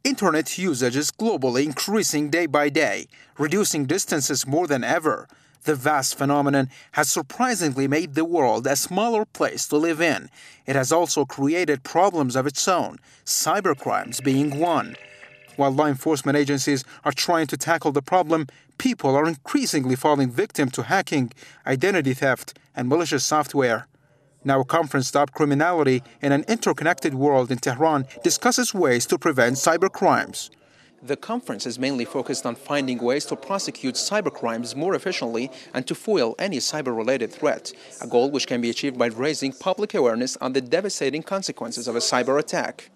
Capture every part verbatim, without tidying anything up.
Internet usage is globally increasing day by day, reducing distances more than ever. The vast phenomenon has surprisingly made the world a smaller place to live in. It has also created problems of its own, cybercrimes being one. While law enforcement agencies are trying to tackle the problem, people are increasingly falling victim to hacking, identity theft, and malicious software. Now, a conference Stop Criminality in an Interconnected World in Tehran discusses ways to prevent cybercrimes. The conference is mainly focused on finding ways to prosecute cybercrimes more efficiently and to foil any cyber-related threat, a goal which can be achieved by raising public awareness on the devastating consequences of a cyber attack.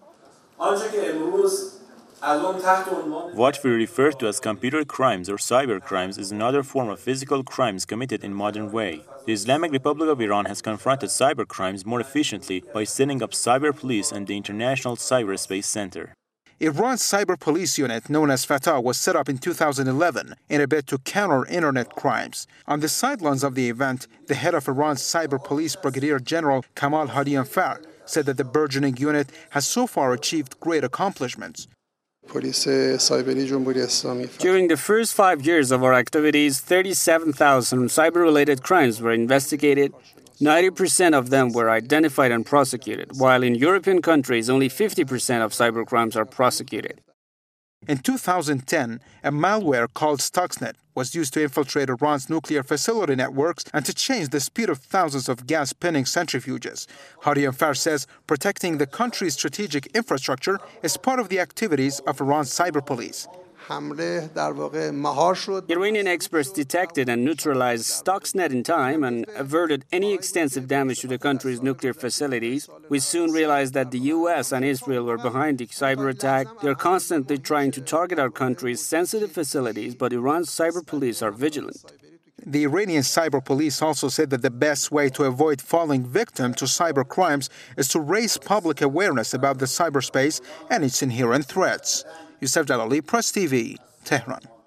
What we refer to as computer crimes or cyber crimes is another form of physical crimes committed in modern way. The Islamic Republic of Iran has confronted cyber crimes more efficiently by setting up cyber police and the International Cyberspace Center. Iran's cyber police unit, known as Fatah, was set up in two thousand eleven in a bid to counter internet crimes. On the sidelines of the event, the head of Iran's cyber police, Brigadier General Kamal Hadianfar, said that the burgeoning unit has so far achieved great accomplishments. During the first five years of our activities, thirty-seven thousand cyber-related crimes were investigated. ninety percent of them were identified and prosecuted, while in European countries, only fifty percent of cybercrimes are prosecuted. In two thousand ten, a malware called Stuxnet was used to infiltrate Iran's nuclear facility networks and to change the speed of thousands of gas-spinning centrifuges. Hadianfar says protecting the country's strategic infrastructure is part of the activities of Iran's cyber police. Iranian experts detected and neutralized Stuxnet in time and averted any extensive damage to the country's nuclear facilities. We soon realized that the U S and Israel were behind the cyber attack. They are constantly trying to target our country's sensitive facilities, but Iran's cyber police are vigilant. The Iranian cyber police also said that the best way to avoid falling victim to cyber crimes is to raise public awareness about the cyberspace and its inherent threats. Youssef Jalali, Press T V, Tehran.